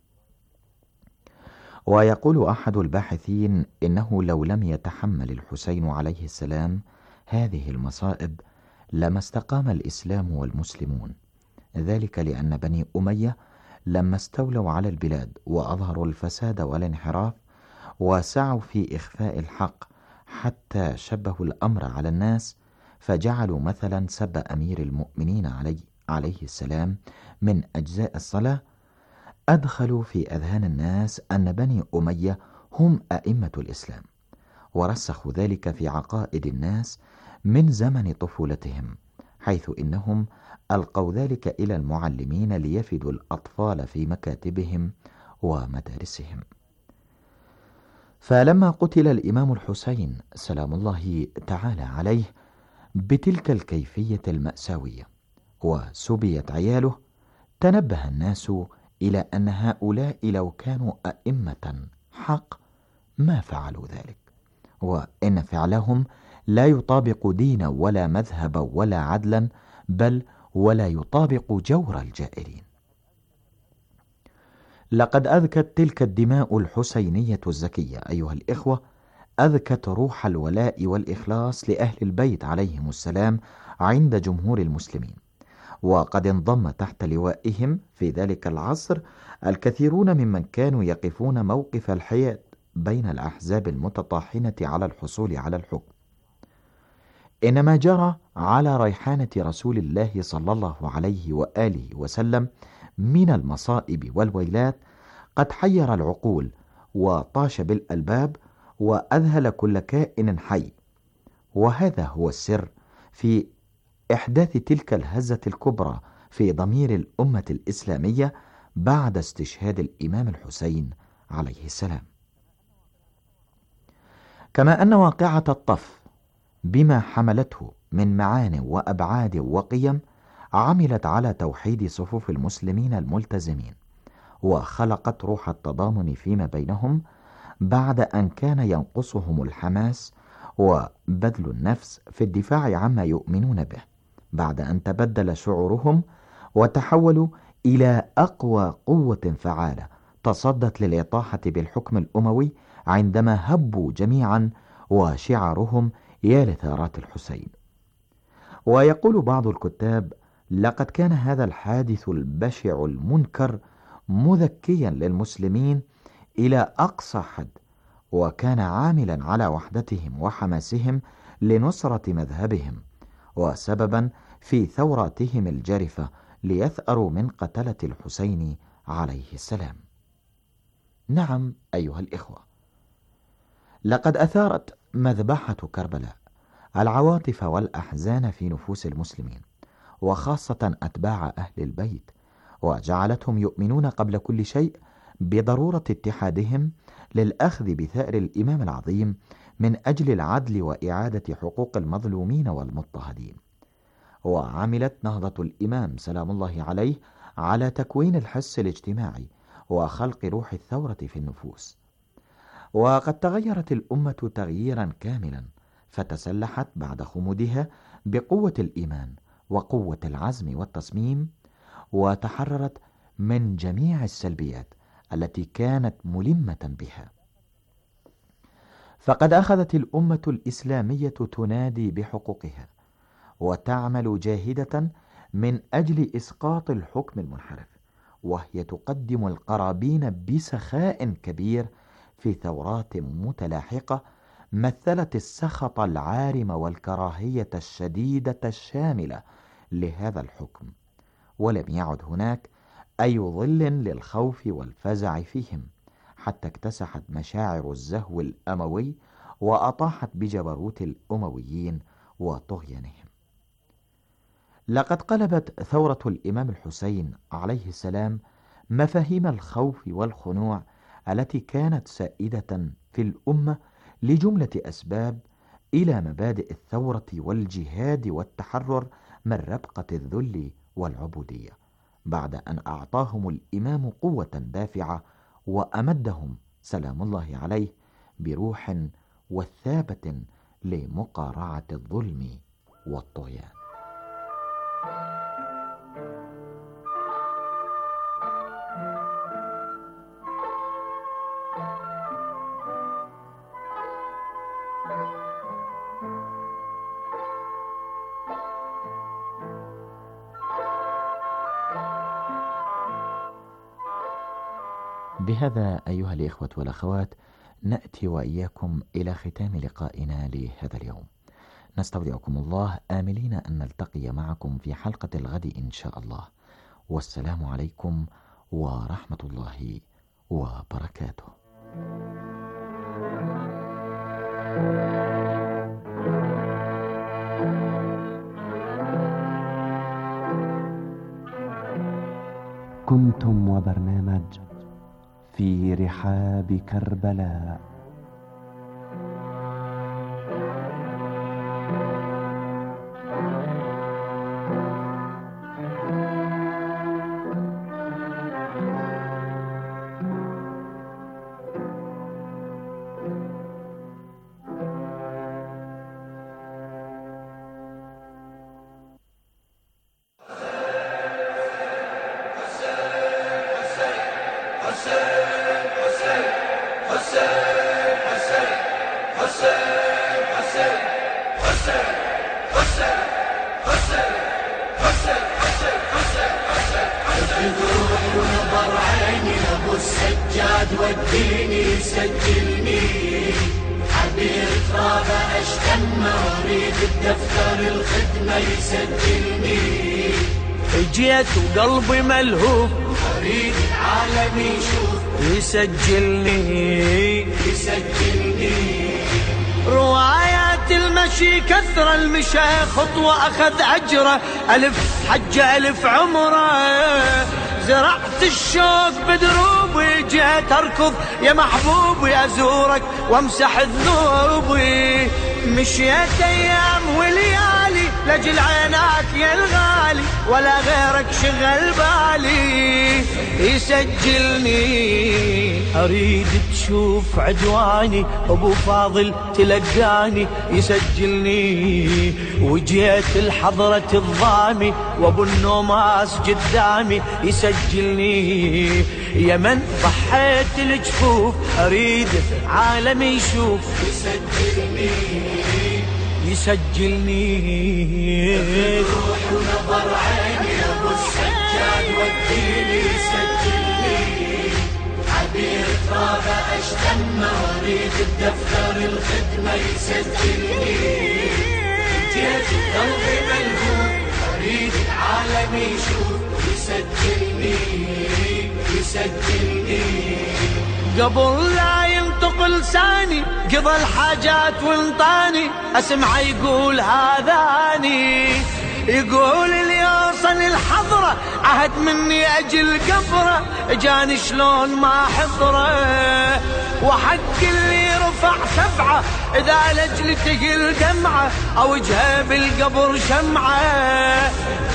ويقول أحد الباحثين إنه لو لم يتحمل الحسين عليه السلام هذه المصائب لما استقام الإسلام والمسلمون، ذلك لأن بني أمية لما استولوا على البلاد وأظهروا الفساد والانحراف وسعوا في إخفاء الحق حتى شبهوا الأمر على الناس، فجعلوا مثلا سب أمير المؤمنين عليه, عليه السلام من أجزاء الصلاة، أدخلوا في أذهان الناس أن بني أمية هم أئمة الإسلام، ورسخوا ذلك في عقائد الناس من زمن طفولتهم، حيث إنهم ألقوا ذلك إلى المعلمين ليفدوا الأطفال في مكاتبهم ومدارسهم. فلما قتل الإمام الحسين سلام الله تعالى عليه بتلك الكيفية المأساوية وسبيت عياله، تنبه الناس إلى أن هؤلاء لو كانوا أئمة حق ما فعلوا ذلك، وإن فعلهم لا يطابق دينا ولا مذهبا ولا عدلا، بل ولا يطابق جور الجائرين. لقد أذكت تلك الدماء الحسينية الزكية أيها الإخوة، أذكت روح الولاء والإخلاص لأهل البيت عليهم السلام عند جمهور المسلمين، وقد انضم تحت لوائهم في ذلك العصر الكثيرون ممن كانوا يقفون موقف الحياد بين الأحزاب المتطاحنة على الحصول على الحكم. إنما جرى على ريحانة رسول الله صلى الله عليه وآله وسلم من المصائب والويلات قد حير العقول وطاش بالألباب وأذهل كل كائن حي، وهذا هو السر في إحداث تلك الهزة الكبرى في ضمير الأمة الإسلامية بعد استشهاد الإمام الحسين عليه السلام. كما أن واقعة الطف بما حملته من معان وأبعاد وقيم عملت على توحيد صفوف المسلمين الملتزمين، وخلقت روح التضامن فيما بينهم بعد أن كان ينقصهم الحماس وبذل النفس في الدفاع عما يؤمنون به، بعد أن تبدل شعورهم وتحولوا إلى أقوى قوة فعالة تصدت للإطاحة بالحكم الأموي عندما هبوا جميعا وشعارهم يا لثارات الحسين. ويقول بعض الكتاب: لقد كان هذا الحادث البشع المنكر مذكيا للمسلمين إلى أقصى حد، وكان عاملا على وحدتهم وحماسهم لنصرة مذهبهم، وسببا في ثوراتهم الجارفة ليثأروا من قتلة الحسين عليه السلام. نعم أيها الإخوة، لقد أثارت مذبحة كربلاء العواطف والأحزان في نفوس المسلمين، وخاصة أتباع أهل البيت، وجعلتهم يؤمنون قبل كل شيء بضرورة اتحادهم للأخذ بثأر الإمام العظيم من أجل العدل وإعادة حقوق المظلومين والمضطهدين. وعملت نهضة الإمام سلام الله عليه على تكوين الحس الاجتماعي وخلق روح الثورة في النفوس. وقد تغيرت الأمة تغييرا كاملا، فتسلحت بعد خمودها بقوة الإيمان وقوة العزم والتصميم، وتحررت من جميع السلبيات التي كانت ملمة بها. فقد أخذت الأمة الإسلامية تنادي بحقوقها وتعمل جاهدة من أجل إسقاط الحكم المنحرف، وهي تقدم القرابين بسخاء كبير في ثورات متلاحقة مثلت السخط العارم والكراهية الشديدة الشاملة لهذا الحكم، ولم يعد هناك أي ظل للخوف والفزع فيهم، حتى اكتسحت مشاعر الزهو الأموي وأطاحت بجبروت الأمويين وطغيانهم. لقد قلبت ثورة الإمام الحسين عليه السلام مفاهيم الخوف والخنوع التي كانت سائدة في الأمة لجملة أسباب إلى مبادئ الثورة والجهاد والتحرر من ربقة الذل والعبودية، بعد أن أعطاهم الإمام قوة دافعة وأمدهم سلام الله عليه بروح وثابة لمقارعة الظلم والطغيان. بهذا أيها الإخوة والأخوات نأتي وإياكم إلى ختام لقائنا لهذا اليوم. نستودعكم الله آملين أن نلتقي معكم في حلقة الغد إن شاء الله، والسلام عليكم ورحمة الله وبركاته. كنتم وبرنامج في رحاب كربلاء. ونظر عيني ابو السجاد وديني سجلني عبير ترابه اشتم اريد الدفتر الخدمه يسجلني جيت وقلبي ملهوف اريد العالم يشوف يسجلني يسجلني روايات المشي كثر المشى خطوة أخذ أجره ألف حجة ألف عمره زرعت الشوق بدروبي جيت أركض يا محبوبي أزورك وامسح ذنوبي مشيت أيام وليالي لجل عيناك يا الغالي ولا غيرك شغل بالي يسجلني أريد تشوف عدواني أبو فاضل تلقاني يسجلني وجيت الحضرة الضامي وأبو النوماس قدامي يسجلني يا من ضحيت الجفوف أريد عالمي يشوف يسجلني يسجلني روح ونظر عيني أبو السجاد وديني يسجلني عبير ترابه أشتم أريد الدفتر الخدمة يسجلني جيت قلبي ملهوف أريد العالم يشوف يسجلني يسجلني قبل لا ينطق لساني قضى الحاجات وانطاني اسمع يقول هذاني يقول اللي يوصل الحظ نظرة عهد مني أجل قبره جاني شلون ما حضره وحق اللي رفع سبعة إذا لجلته الدمعة أو وجهه بالقبر شمعة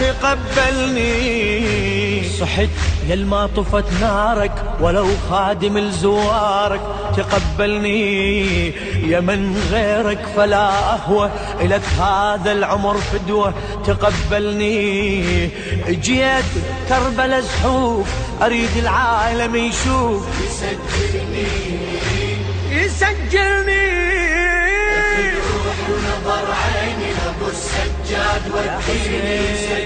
تقبلني صحت يلما طفت نارك ولو خادم الزوارك تقبلني يا من غيرك فلا أهوى إلك هذا العمر فدوة تقبلني جيت كربلاء زحوف أريد العالم يشوف يسجلني يسجلني روح ونظر عيني لأبو السجاد والدين